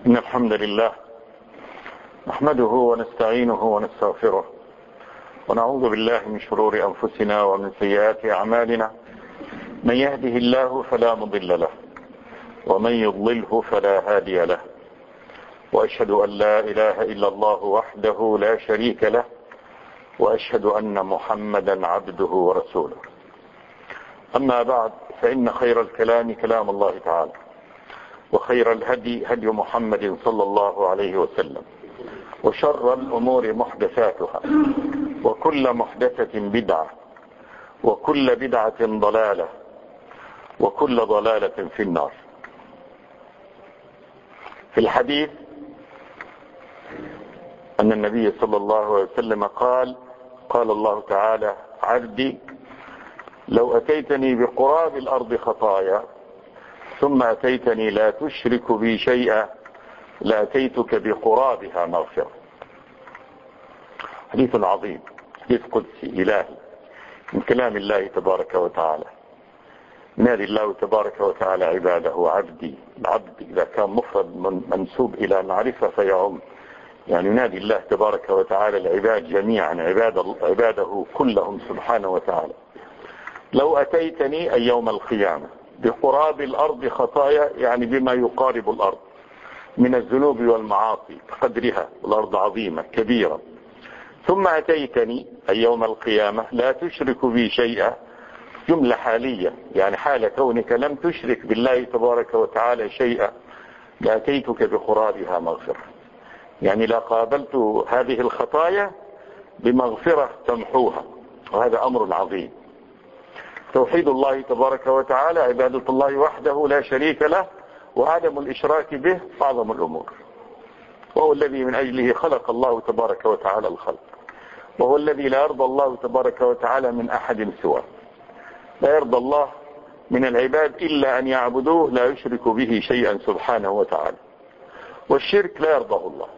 إن الحمد لله نحمده ونستعينه ونستغفره ونعوذ بالله من شرور أنفسنا ومن سيئات أعمالنا. من يهده الله فلا مضل له ومن يضلله فلا هادي له، وأشهد أن لا إله إلا الله وحده لا شريك له، وأشهد أن محمدا عبده ورسوله. أما بعد، فإن خير الكلام كلام الله تعالى، وخير الهدي هدي محمد صلى الله عليه وسلم، وشر الأمور محدثاتها، وكل محدثة بدعة، وكل بدعة ضلالة، وكل ضلالة في النار. في الحديث أن النبي صلى الله عليه وسلم قال الله تعالى: عبدي لو أتيتني بقراب الأرض خطايا ثم أتيتني لا تشرك بي شيئا لأتيتك بقرابها مغفرة. حديث عظيم، حديث قدسي إلهي من كلام الله تبارك وتعالى. نادي الله تبارك وتعالى عباده عبدي. العبد إذا كان مفرد منسوب إلى معرفة فيعم، يعني ينادي الله تبارك وتعالى العباد جميعا، عباده كلهم سبحانه وتعالى. لو أتيتني أي يوم القيامة بقراب الأرض خطايا، يعني بما يقارب الأرض من الذنوب والمعاصي قدرها، الأرض عظيمة كبيرة. ثم أتيتني أي يوم القيامة لا تشرك بي شيئا، جملة حالية، يعني حال كونك لم تشرك بالله تبارك وتعالى شيئا لأتيتك بقرابها مغفرة، يعني لا قابلت هذه الخطايا بمغفرة تمحوها، وهذا أمر عظيم. توحيد الله تبارك وتعالى، عبادة الله وحده لا شريك له، وعدم الإشراك به أعظم الأمور، وهو الذي من أجله خلق الله تبارك وتعالى الخلق، وهو الذي لا يرضى الله تبارك وتعالى من أحد سواه. لا يرضى الله من العباد إلا أن يعبدوه لا يشرك به شيئا سبحانه وتعالى. والشرك لا يرضاه الله،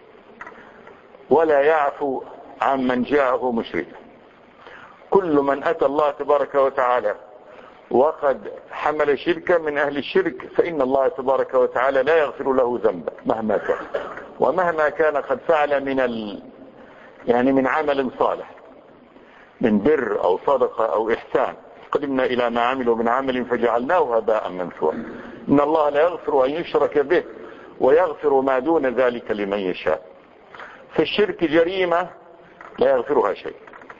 ولا يعفو عن من جاءه مشركا. كل من أتى الله تبارك وتعالى وقد حمل شركا من أهل الشرك فإن الله تبارك وتعالى لا يغفر له ذنبا مهما كان، ومهما كان قد فعل من عمل صالح، من بر أو صدقة أو إحسان. قدمنا إلى ما عملوا من عمل فجعلناه هباء منثورا. إن الله لا يغفر أن يشرك به ويغفر ما دون ذلك لمن يشاء. فالشرك جريمة لا يغفرها شيء،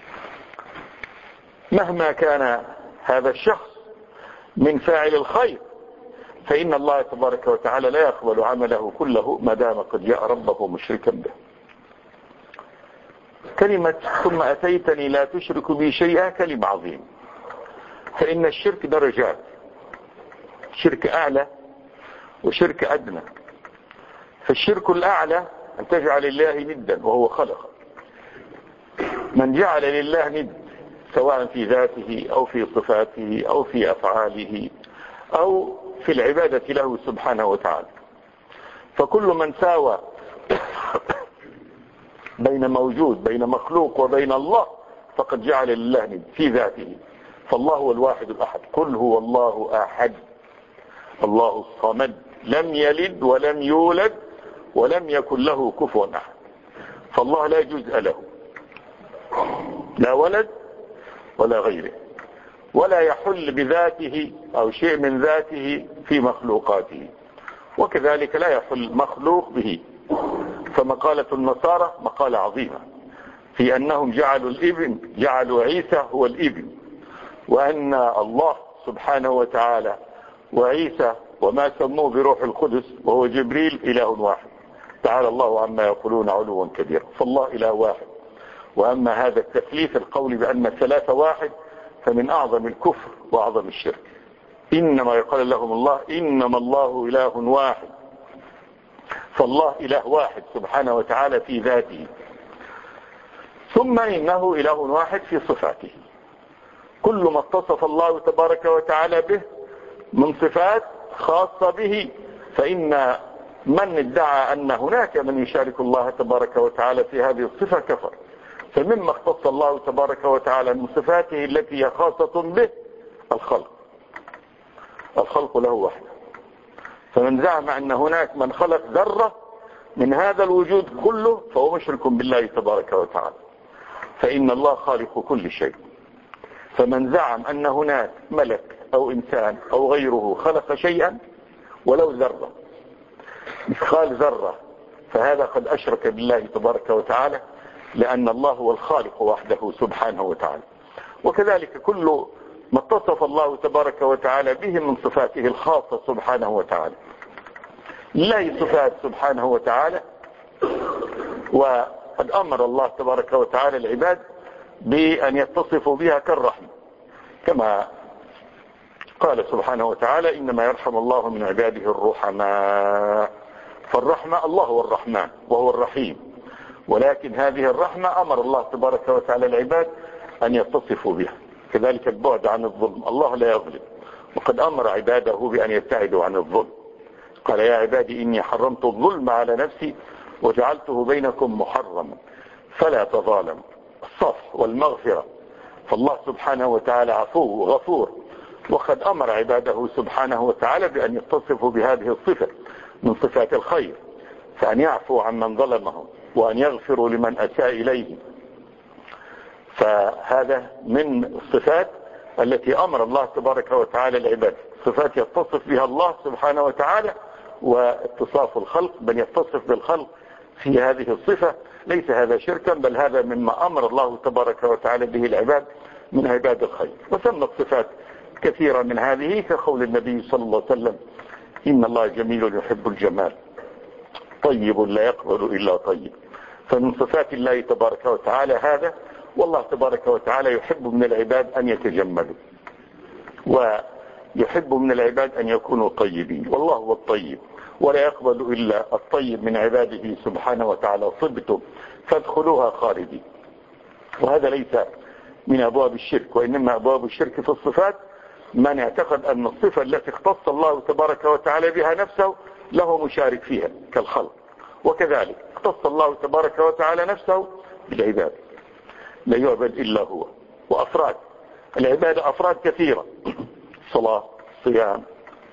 مهما كان هذا الشخص من فاعل الخير، فإن الله تبارك وتعالى لا يقبل عمله كله ما دام قد جاء ربه مشركا به. كلمة ثم أتيتني لا تشرك بي شيئا كلمة عظيمة، فإن الشرك درجات، شرك أعلى وشرك أدنى. فالشرك الأعلى أن تجعل الله ندا وهو خلق. من جعل لله ند سواء في ذاته أو في صفاته أو في أفعاله أو في العبادة له سبحانه وتعالى، فكل من ساوى بين موجود، بين مخلوق وبين الله، فقد جعل لله ند في ذاته. فالله هو الواحد الأحد، قل هو الله أحد الله الصمد لم يلد ولم يولد ولم يكن له كفوا أحد. فالله لا جزء له، لا ولد ولا غيره، ولا يحل بذاته أو شيء من ذاته في مخلوقاته، وكذلك لا يحل مخلوق به. فمقالة النصارى مقالة عظيمة في أنهم جعلوا عيسى هو الابن، وأن الله سبحانه وتعالى وعيسى وما سموه بروح القدس وهو جبريل إله واحد. تعالى الله عما يقولون علوا كبيرا. فالله إله واحد. وأما هذا التثليث القول بأن الثلاثة واحد فمن أعظم الكفر وأعظم الشرك. إنما يقال لهم الله إنما الله إله واحد، فالله إله واحد سبحانه وتعالى في ذاته، ثم إنه إله واحد في صفاته. كل ما اتصف الله تبارك وتعالى به من صفات خاصة به، فإن من ادعى أن هناك من يشارك الله تبارك وتعالى في هذه الصفة كفر. فمما اختص الله تبارك وتعالى من صفاته التي هي خاصة به الخلق له وحده. فمن زعم أن هناك من خلق ذرة من هذا الوجود كله فهو مشرك بالله تبارك وتعالى، فإن الله خالق كل شيء. فمن زعم أن هناك ملك أو إنسان أو غيره خلق شيئا ولو ذرة مثقال ذرة فهذا قد أشرك بالله تبارك وتعالى، لأن الله هو الخالق وحده سبحانه وتعالى. وكذلك كل ما اتصف الله تبارك وتعالى به من صفاته الخاصة سبحانه وتعالى. لله صفات سبحانه وتعالى، وقد أمر الله تبارك وتعالى العباد بأن يتصفوا بها كالرحمة، كما قال سبحانه وتعالى إنما يرحم الله من عباده الرحماء. فالرحمة الله هو الرحمن وهو الرحيم، ولكن هذه الرحمة أمر الله تبارك وتعالى العباد أن يتصفوا بها. كذلك البعد عن الظلم، الله لا يظلم، وقد أمر عباده بأن يبتعدوا عن الظلم. قال يا عبادي إني حرمت الظلم على نفسي وجعلته بينكم محرما فلا تظالموا. الصفح والمغفرة، فالله سبحانه وتعالى عفو وغفور، وقد أمر عباده سبحانه وتعالى بأن يتصفوا بهذه الصفة من صفات الخير، فأن يعفوا عن من ظلمهم وأن يغفروا لمن أساء إليهم. فهذا من الصفات التي أمر الله تبارك وتعالى العباد، صفات يتصف بها الله سبحانه وتعالى. واتصاف الخلق بل يتصف بالخلق في هذه الصفة ليس هذا شركا، بل هذا مما أمر الله تبارك وتعالى به العباد من عباد الخير. وسمت صفات كثيرة من هذه كقول النبي صلى الله عليه وسلم إن الله جميل يحب الجمال طيب لا يقبل إلا طيب. فمن صفات الله تبارك وتعالى هذا، والله تبارك وتعالى يحب من العباد أن يتجملوا، ويحب من العباد أن يكونوا طيبين، والله هو الطيب ولا يقبل إلا الطيب من عباده سبحانه وتعالى. طبتم فادخلوها خالدين. وهذا ليس من أبواب الشرك، وإنما أبواب الشرك في الصفات من اعتقد أن الصفة التي اختص الله تبارك وتعالى بها نفسه له مشارك فيها كالخلق، وكذلك اختص الله تبارك وتعالى نفسه بالعباد لا يعبد إلا هو. وأفراد العبادة أفراد كثيرة، صلاة صيام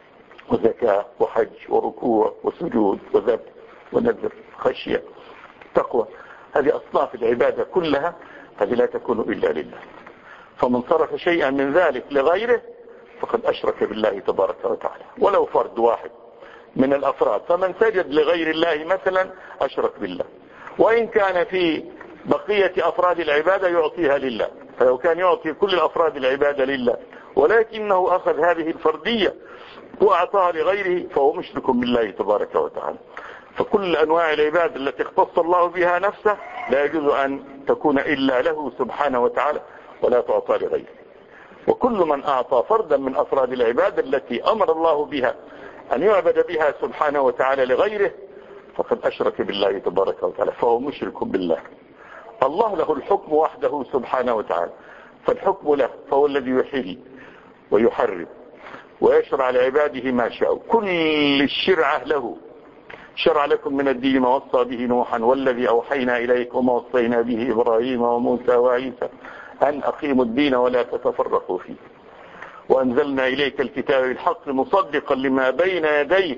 وزكاة وحج وركوع وسجود وذبح ونذر خشية تقوى، هذه أصناف العبادة كلها، هذه لا تكون إلا لله. فمن صرف شيئا من ذلك لغيره فقد أشرك بالله تبارك وتعالى، ولو فرد واحد من الأفراد. فمن سجد لغير الله مثلا أشرك بالله، وإن كان في بقية أفراد العبادة يعطيها لله، فلو كان يعطي كل الأفراد العبادة لله ولكنه أخذ هذه الفردية وأعطاها لغيره فهو مشرك بالله تبارك وتعالى. فكل أنواع العبادة التي اختص الله بها نفسه لا يجوز أن تكون إلا له سبحانه وتعالى ولا تعطى لغيره. وكل من أعطى فردا من أفراد العبادة التي أمر الله بها أن يعبد بها سبحانه وتعالى لغيره فقد أشرك بالله تبارك وتعالى، فهو مشرك بالله. الله له الحكم وحده سبحانه وتعالى، فالحكم له، فهو الذي يحيي ويحرم ويشرع لعباده ما شاء. كل الشرعة له، شرع لكم من الدين ما وصى به نوحا والذي أوحينا إليك وما وصينا به إبراهيم وموسى وعيسى أن أقيموا الدين ولا تتفرقوا فيه، وأنزلنا إليك الكتاب بالحق مصدقا لما بين يديه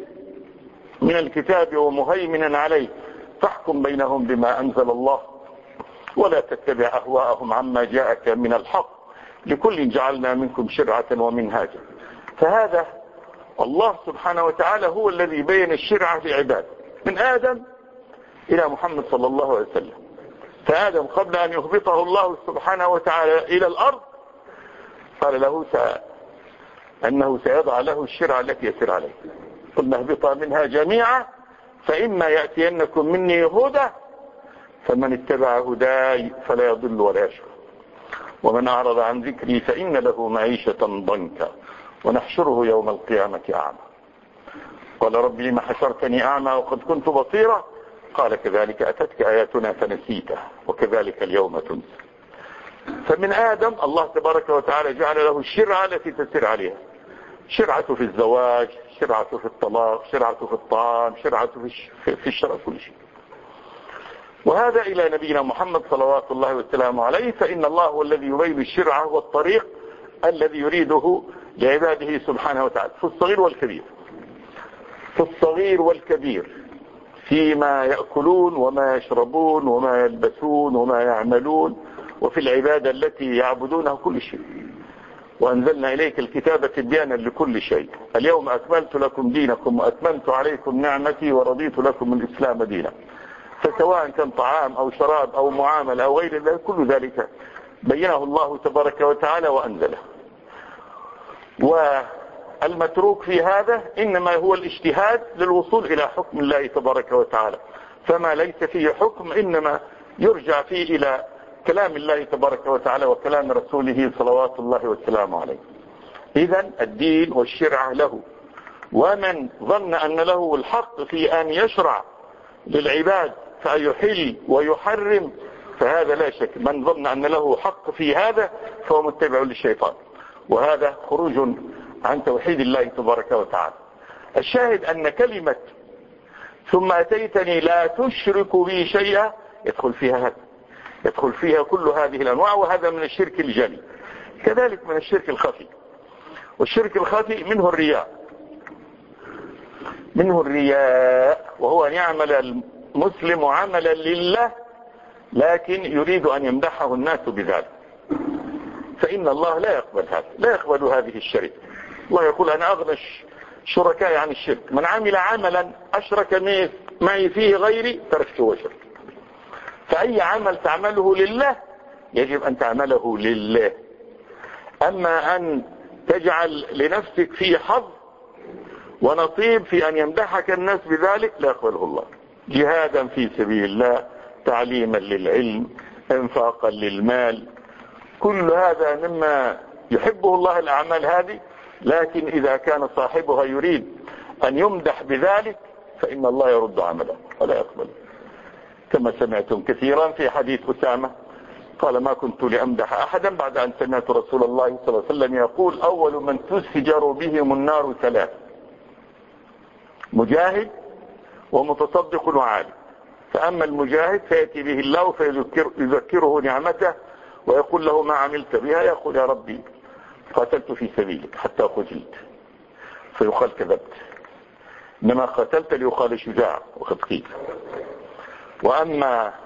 من الكتاب ومهيمنا عليه فاحكم بينهم بما أنزل الله ولا تتبع أهواءهم عما جاءك من الحق لكل جعلنا منكم شرعة ومنهاجا. فهذا الله سبحانه وتعالى هو الذي بين الشرعة لعباده من آدم إلى محمد صلى الله عليه وسلم. فآدم قبل أن يهبطه الله سبحانه وتعالى إلى الأرض قال له أنه سيضع له الشرعة التي يسير عليه. قلنا اهبطا منها جميعا فإما يأتينكم مني هدى فمن اتبع هداي فلا يضل ولا يشقى ومن أعرض عن ذكري فإن له معيشة ضنكا ونحشره يوم القيامة أعمى. قال رب لما حشرتني أعمى وقد كنت بصيرا قال كذلك أتتك آياتنا فنسيتها وكذلك اليوم تنسى. فمن آدم الله تبارك وتعالى جعل له الشرعة التي تسير عليها، شرعة في الزواج، شرعة في الطلاق، شرعة في الطعام، شرعة في الشرع، كل شيء. وهذا إلى نبينا محمد صلوات الله وسلامه عليه، فإن الله هو الذي يبين الشرعة والطريق الذي يريده لعباده سبحانه وتعالى في الصغير والكبير. في الصغير والكبير، فيما يأكلون وما يشربون وما يلبسون وما يعملون، وفي العبادة التي يعبدونها، كل شيء. وأنزلنا إليك الكتاب تبيانا لكل شيء. اليوم أكملت لكم دينكم وأتممت عليكم نعمتي ورضيت لكم الإسلام دينا. فسواء كان طعام أو شراب أو معاملة أو غير ذلك، كل ذلك بينه الله تبارك وتعالى وأنزله. والمتروك في هذا إنما هو الاجتهاد للوصول إلى حكم الله تبارك وتعالى، فما ليس فيه حكم إنما يرجع فيه إلى كلام الله تبارك وتعالى وكلام رسوله صلوات الله والسلام عليه. إذن الدين والشرع له، ومن ظن أن له الحق في أن يشرع للعباد فيحل ويحرم، فهذا لا شك من ظن أن له حق في هذا فهو متبع للشيطان، وهذا خروج عن توحيد الله تبارك وتعالى. الشاهد أن كلمة ثم أتيتني لا تشرك بي شيئا يدخل فيها هذا، يدخل فيها كل هذه الأنواع، وهذا من الشرك الجلي. كذلك من الشرك الخفي، والشرك الخفي منه الرياء، منه الرياء، وهو أن يعمل المسلم عملا لله لكن يريد أن يمدحه الناس بذلك، فإن الله لا يقبل هذا، لا يقبل هذه الشرك. الله يقول أنا أغنى الشركاء عن الشرك، من عمل عملا أشرك معي فيه غيري تركته وشرك. فأي عمل تعمله لله يجب أن تعمله لله. أما أن تجعل لنفسك فيه حظ ونصيب في أن يمدحك الناس بذلك، لا يقبله الله. جهادا في سبيل الله، تعليما للعلم، انفاقا للمال، كل هذا مما يحبه الله الأعمال هذه، لكن إذا كان صاحبها يريد أن يمدح بذلك فإن الله يرد عمله ولا يقبله. كما سمعتم كثيرا في حديث أسامة قال ما كنت لأمدح أحدا بعد أن سمعت رسول الله صلى الله عليه وسلم يقول أول من تسجر بهم النار ثلاث: مجاهد ومتصدق وعالم. فأما المجاهد فيأتي به الله فيذكره نعمته ويقول له ما عملت بها، يقول يا ربي قاتلت في سبيلك حتى قتلت، فيقال كذبت، إنما قاتلت ليقال شجاع وقد قيل. وأما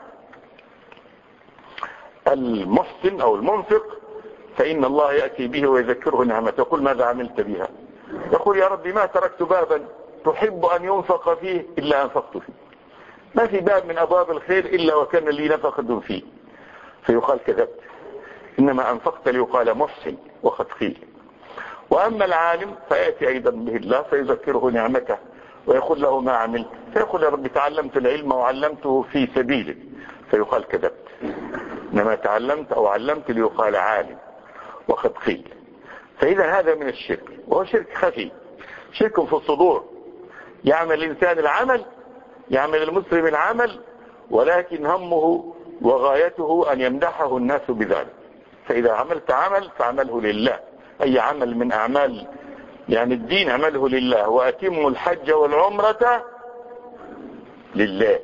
المحسن أو المنفق فإن الله يأتي به ويذكره نعمته، يقول ماذا عملت بها، يقول يا ربي ما تركت بابا تحب أن ينفق فيه إلا أنفقت فيه، ما في باب من أبواب الخير إلا وكان لي نفقة فيه، فيقال كذبت، إنما أنفقت ليقال محسن وقد قيل. وأما العالم فيأتي أيضا به الله فيذكره نعمته ويقول له ما عملت، فيقول يا رب تعلمت العلم وعلمته في سبيلك، فيقال كذبت، إنما تعلمت أو علمت ليقال عالم وقد قيل. فإذا هذا من الشرك، وهو شرك خفي، شرك في الصدور. يعمل الإنسان العمل، يعمل المسلم العمل، ولكن همه وغايته أن يمدحه الناس بذلك. فإذا عملت عمل فعمله لله، أي عمل من أعمال يعني الدين عمله لله. وأتموا الحج والعمرة لله،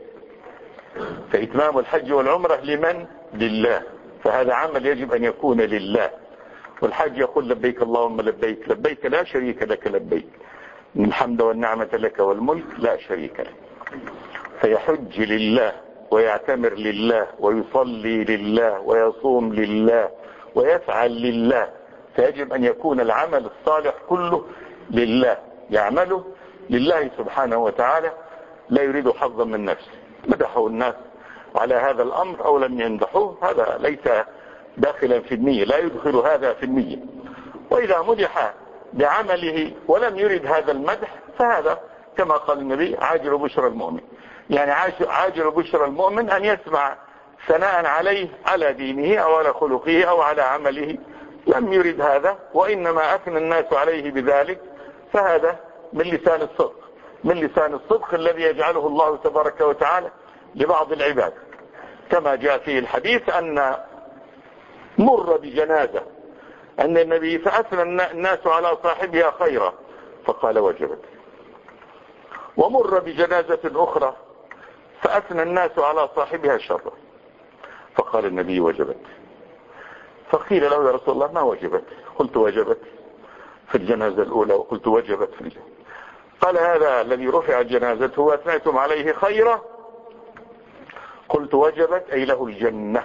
فإتمام الحج والعمرة لمن؟ لله. فهذا عمل يجب أن يكون لله. والحج يقول لبيك اللهم لبيك، لبيك لا شريك لك لبيك، إن الحمد والنعمة لك والملك لا شريك لك. فيحج لله ويعتمر لله ويصلي لله ويصوم لله ويفعل لله. فيجب أن يكون العمل الصالح كله لله، يعمله لله سبحانه وتعالى، لا يريد حظا من نفسه. مدحه الناس على هذا الأمر أو لم يمدحوه، هذا ليس داخلا في النية، لا يدخل هذا في النية. وإذا مدح بعمله ولم يرد هذا المدح فهذا كما قال النبي عاجل بشرى المؤمن، يعني عاجل بشرى المؤمن أن يسمع ثناء عليه على دينه أو على خلقه أو على عمله، لم يرد هذا وإنما أثنى الناس عليه بذلك، فهذا من لسان الصدق، من لسان الصدق الذي يجعله الله تبارك وتعالى لبعض العباد. كما جاء فيه الحديث أن مر بجنازة أن النبي فأثنى الناس على صاحبها خيرا فقال وجبت، ومر بجنازة أخرى فأثنى الناس على صاحبها شرا فقال النبي وجبت. فقيل له يا رسول الله ما وجبت؟ قلت وجبت في الجنازة الأولى وقلت وجبت في الجنازة. قال هذا الذي رفعت جنازته وأثنيتم عليه خيرا قلت وجبت أي له الجنة،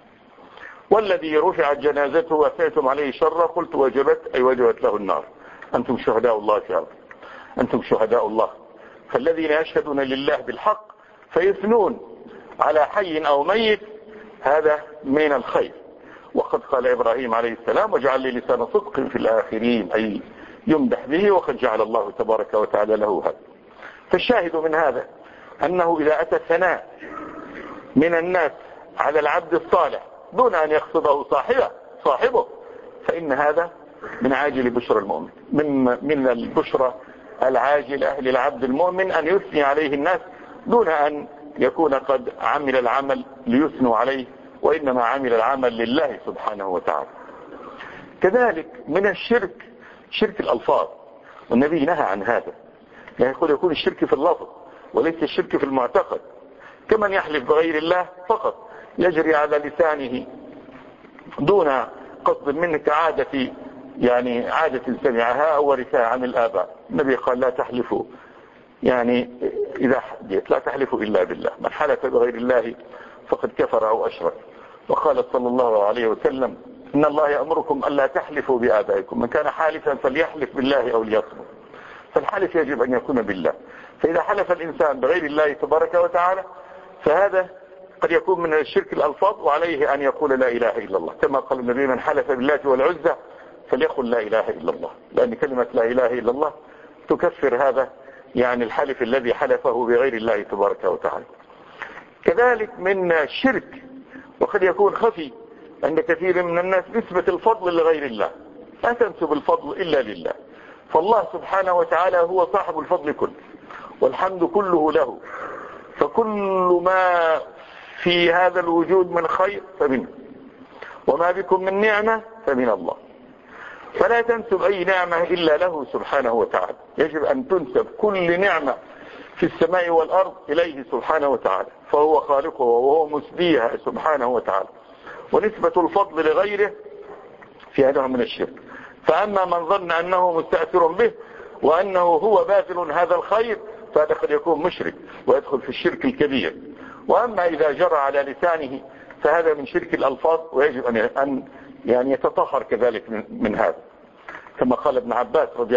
والذي رفعت جنازته وأثنيتم عليه شرا قلت وجبت أي وجبت له النار. أنتم شهداء الله في هذا، أنتم شهداء الله. فالذين يشهدون لله بالحق فيثنون على حي أو ميت هذا من الخير. وقد قال إبراهيم عليه السلام وجعل لي لسان صدق في الآخرين، أي يمدح به، وقد جعل الله تبارك وتعالى له هذا. فالشاهد من هذا أنه إذا أتى الثناء من الناس على العبد الصالح دون أن يقصده صاحبه فإن هذا من عاجل بشرى المؤمن، من البشرى العاجلة للعبد المؤمن أن يثني عليه الناس دون أن يكون قد عمل العمل ليثنوا عليه، وإنما عمل العمل لله سبحانه وتعالى. كذلك من الشرك شرك الألفاظ، والنبي نهى عن هذا، يعني يكون الشرك في اللفظ وليس الشرك في المعتقد. كمن يحلف بغير الله فقط يجري على لسانه دون قصد منه كعادة، يعني عادة سمعها أو ورثها عن الآباء. النبي قال لا تحلفوا، يعني إذا حدث لا تحلفوا إلا بالله، من حلف بغير الله فقد كفر أو أشرك. وقال صلى الله عليه وسلم إن الله يأمركم ألا تحلفوا بآبائكم، من كان حالفا فليحلف بالله أو ليصمت. فالحلف يجب أن يكون بالله، فإذا حلف الإنسان بغير الله تبارك وتعالى فهذا قد يكون من الشرك الألفاظ، وعليه أن يقول لا إله إلا الله، كما قال النبي من حلف بالله والعزى فليقل لا إله إلا الله، لأن كلمة لا إله إلا الله تكفر هذا يعني الحلف الذي حلفه بغير الله تبارك وتعالى. كذلك من الشرك وقد يكون خفي عند كثير من الناس نسبة الفضل لغير الله، لا تنسب الفضل إلا لله، فالله سبحانه وتعالى هو صاحب الفضل كله والحمد كله له، فكل ما في هذا الوجود من خير فمنه، وما بكم من نعمة فمن الله، فلا تنسب أي نعمة إلا له سبحانه وتعالى. يجب أن تنسب كل نعمة في السماء والأرض إليه سبحانه وتعالى، فهو خالقه وهو مسديها سبحانه وتعالى. ونسبة الفضل لغيره فيها نوع من الشرك. فأما من ظن أنه مستأثر به وأنه هو باذل هذا الخير فهذا قد يكون مشرك ويدخل في الشرك الكبير. وأما إذا جرى على لسانه فهذا من شرك الألفاظ، ويجب أن يعني يتطهر كذلك من هذا، كما قال ابن عباس رضي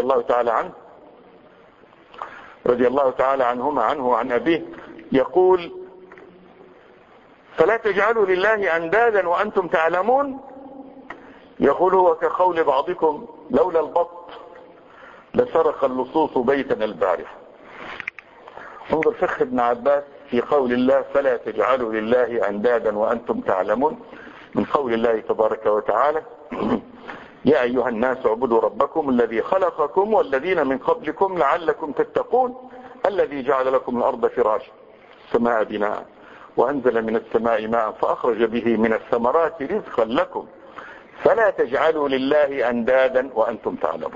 الله تعالى عنه وعن أبيه يقول فلا تجعلوا لله أندادا وأنتم تعلمون، يقول هو كقول بعضكم لولا البط لسرق اللصوص بيتنا البارحة. انظر فقه ابن عباس في قول الله فلا تجعلوا لله أندادا وأنتم تعلمون، من قول الله تبارك وتعالى يا أيها الناس اعبدوا ربكم الذي خلقكم والذين من قبلكم لعلكم تتقون الذي جعل لكم الأرض فراشا السماء بناء وأنزل من السماء ماء فأخرج به من الثمرات رزقا لكم فلا تجعلوا لله أندادا وأنتم تعلمون.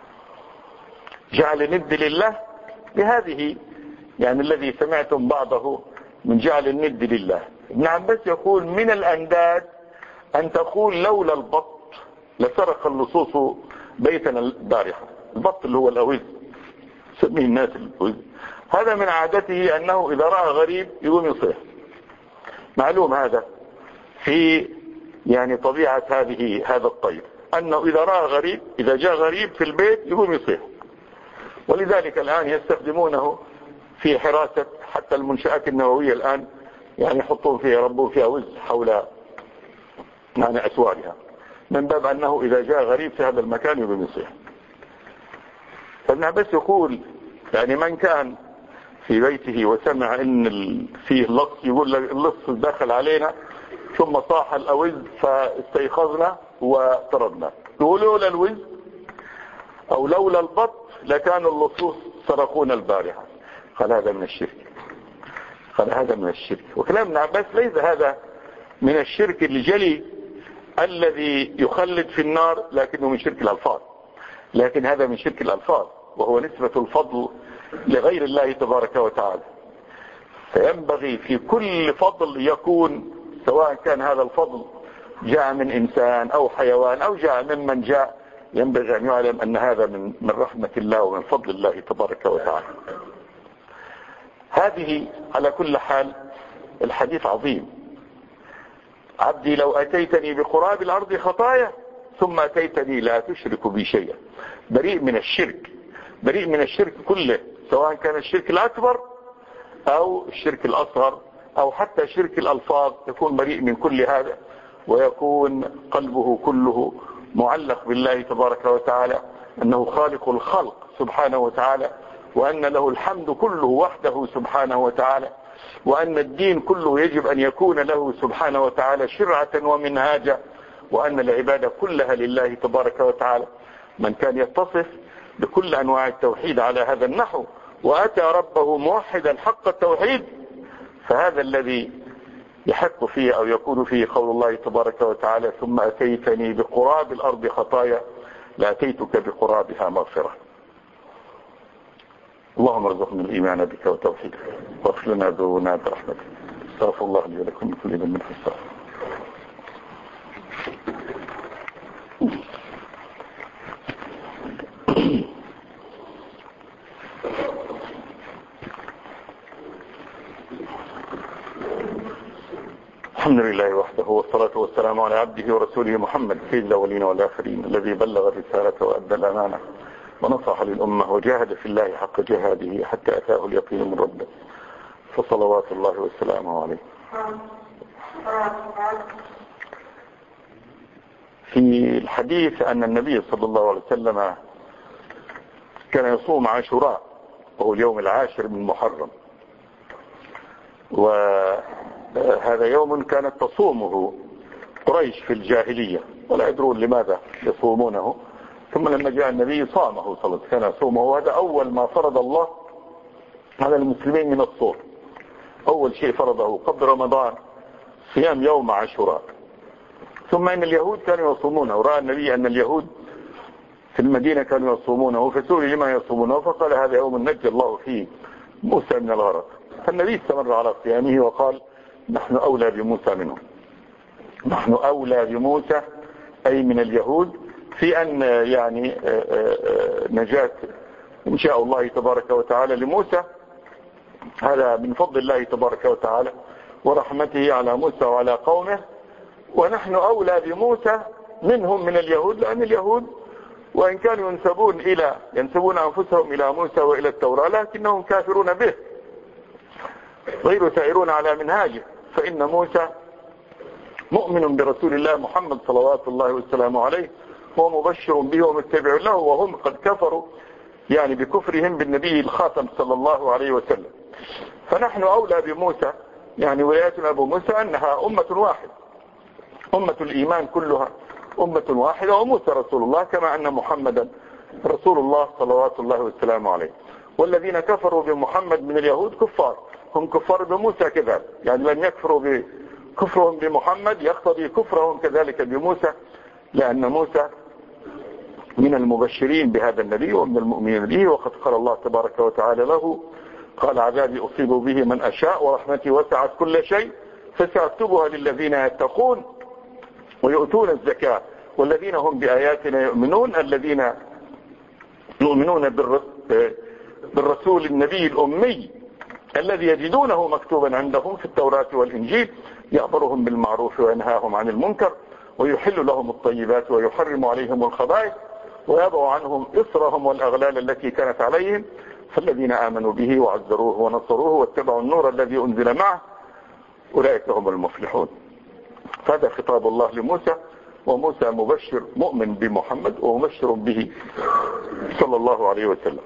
جعل ند لله بهذه يعني الذي سمعتم بعضه من جعل الند لله. ابن عباس يقول من الأنداد أن تقول لولا البط لسرق اللصوص بيتنا البارحة. البط اللي هو الأوز سميه الناس الأوز، هذا من عادته أنه إذا رأى غريب يقوم يصيح. معلوم هذا في يعني طبيعة هذا الطير أنه إذا رأى غريب، إذا جاء غريب في البيت يقوم يصيح. ولذلك الآن يستخدمونه في حراسة حتى المنشآت النووية الآن، يعني يحطون فيها يربون فيها وز حول يعني أسوارها، من باب أنه إذا جاء غريب في هذا المكان يقوم يصيح. فابن عباس يقول يعني من كان في بيته وسمع ان فيه لص يقول اللص دخل علينا ثم صاح الأوز فاستيقظنا وطردنا، يقول لولا الوز أو لولا البط لكان اللصوص سرقونا البارحة. قال هذا من الشرك، قال هذا من الشرك. وكلام ابن عباس ليس هذا من الشرك الجلي الذي يخلد في النار لكنه من شرك الألفاظ، لكن هذا من شرك الألفاظ وهو نسبة الفضل لغير الله تبارك وتعالى. فينبغي في كل فضل يكون، سواء كان هذا الفضل جاء من إنسان أو حيوان أو جاء ممن جاء ينبغي أن يعلم أن هذا من رحمة الله ومن فضل الله تبارك وتعالى. هذه على كل حال الحديث عظيم. عبدي لو أتيتني بقراب الأرض خطايا ثم أتيتني لا تشرك بي شيئا. بريء من الشرك، بريء من الشرك كله، سواء كان الشرك الأكبر أو الشرك الأصغر أو حتى شرك الألفاظ، يكون بريء من كل هذا ويكون قلبه كله معلق بالله تبارك وتعالى، أنه خالق الخلق سبحانه وتعالى، وأن له الحمد كله وحده سبحانه وتعالى، وأن الدين كله يجب أن يكون له سبحانه وتعالى شرعة ومنهاجا، وأن العبادة كلها لله تبارك وتعالى. من كان يتصف بكل أنواع التوحيد على هذا النحو وأتى ربه موحدا حق التوحيد، فهذا الذي يحق فيه أو يكون فيه قول الله تبارك وتعالى ثم أتيتني بقراب الأرض خطايا لأتيتك بقرابها مغفرة. اللهم ارزقنا الإيمان بك وتوحيدك واغفر لنا ذنوبنا برحمتك. استغفر الله لي ولكم من كل ذنب من حساب. الحمد لله وحده والصلاة والسلام على عبده ورسوله محمد سيد الأولين والآخرين الذي بلغ الرسالة وأدى الأمانة ونصح للأمة وجاهد في الله حق جهاده حتى أتاه اليقين من ربه، فصلوات الله وسلامه عليه. في الحديث أن النبي صلى الله عليه وسلم كان يصوم عاشوراء وهو اليوم العاشر من محرم، وهذا يوم كانت تصومه قريش في الجاهلية ولا يدرون لماذا يصومونه، ثم لما جاء النبي صامه صلى الله عليه وسلم، كان يصومه، وهذا أول ما فرض الله على المسلمين من الصوم. أول شيء فرضه قبل رمضان صيام يوم عاشوراء. ثم إن اليهود كانوا يصومونه، ورأى النبي أن اليهود في المدينة كانوا يصومونه، فسئل لما يصومونه فقال هذا يوم نجى الله فيه موسى من الغرق. فالنبي استمر على صيامه وقال نحن أولى بموسى منهم، نحن أولى بموسى أي من اليهود في أن يعني نجاة إن شاء الله تبارك وتعالى لموسى، هذا من فضل الله تبارك وتعالى ورحمته على موسى وعلى قومه، ونحن أولى بموسى منهم من اليهود، لأن اليهود وإن كانوا ينسبون أنفسهم إلى موسى وإلى التوراة لكنهم كافرون به غير سائرون على منهاجه، فإن موسى مؤمن برسول الله محمد صلوات الله والسلام عليه، هو مبشر به ومتبع له، وهم قد كفروا يعني بكفرهم بالنبي الخاتم صلى الله عليه وسلم. فنحن أولى بموسى، يعني ولايتنا أبو موسى أنها أمة واحدة، أمة الإيمان كلها أمة واحدة، وموسى رسول الله كما أن محمدا رسول الله صلوات الله والسلام عليه. والذين كفروا بمحمد من اليهود كفار، هم كفار بموسى كذلك، يعني لم يكفروا بكفرهم بمحمد يقتضي كفرهم كذلك بموسى، لأن موسى من المبشرين بهذا النبي ومن المؤمنين به، وقد قال الله تبارك وتعالى له قال عذابي أصيب به من أشاء ورحمتي وسعت كل شيء فسأكتبها للذين يتقون ويؤتون الزكاة والذين هم بآياتنا يؤمنون، الذين يؤمنون بالرسول النبي الأمي الذي يجدونه مكتوبا عندهم في التوراة والإنجيل يأمرهم بالمعروف وينهاهم عن المنكر ويحل لهم الطيبات ويحرم عليهم الخبائث ويضع عنهم إصرهم والأغلال التي كانت عليهم، فالذين آمنوا به وعزروه ونصروه واتبعوا النور الذي أنزل معه أولئك هم المفلحون. فهذا خطاب الله لموسى، وموسى مبشر مؤمن بمحمد ومبشر به صلى الله عليه وسلم.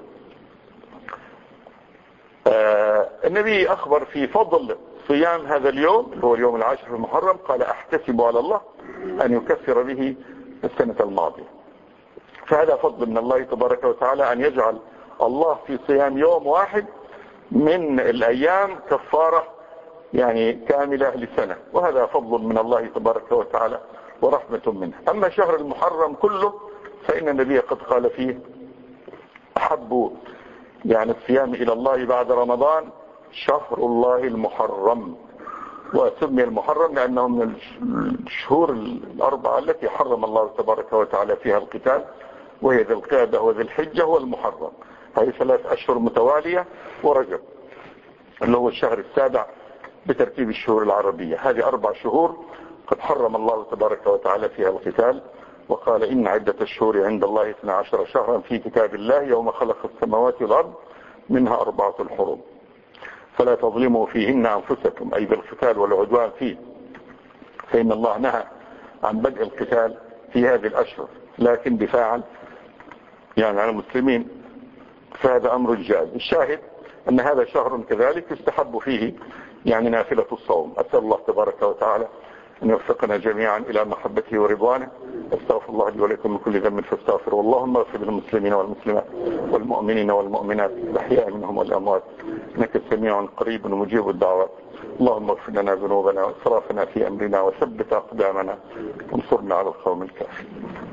النبي أخبر في فضل صيام هذا اليوم اللي هو اليوم العاشر في المحرم، قال أحتسب على الله أن يكفر به السنة الماضية. فهذا فضل من الله تبارك وتعالى أن يجعل الله في صيام يوم واحد من الأيام كفارة يعني كاملة لسنة، وهذا فضل من الله تبارك وتعالى ورحمة منه. أما شهر المحرم كله فإن النبي قد قال فيه أحب يعني الصيام إلى الله بعد رمضان شهر الله المحرم، وسمي المحرم لأنه من الشهور الأربعة التي حرم الله تبارك وتعالى فيها القتال، وهي ذي القعدة وذي الحجة والمحرم. هذه 3 أشهر متوالية، ورجب اللي هو الشهر السابع بترتيب الشهور العربية. هذه 4 شهور قد حرم الله تبارك وتعالى فيها القتال، وقال إن عدة الشهور عند الله 12 شهرا في كتاب الله يوم خلق السماوات والأرض منها 4 حرم فلا تظلموا فيهن أنفسكم، أي بالقتال والعدوان فيه، فإن الله نهى عن بدء القتال في هذه الأشهر لكن دفاعا يعني عن المسلمين، فهذا أمر جائز. الشاهد أن هذا شهر كذلك يستحب فيه يعني نافلة الصوم. أسأل الله تبارك وتعالى أن يوفقنا جميعا إلى محبته ورضوانه. استغفر الله لي ولكم من كل ذنب فاستغفروا. اللهم اغفر للمسلمين والمسلمات والمؤمنين والمؤمنات الأحياء منهم والأموات إنك سميع قريب مجيب الدعوات. اللهم اغفر لنا ذنوبنا واسرافنا في أمرنا وثبت أقدامنا وانصرنا على القوم الكافرين.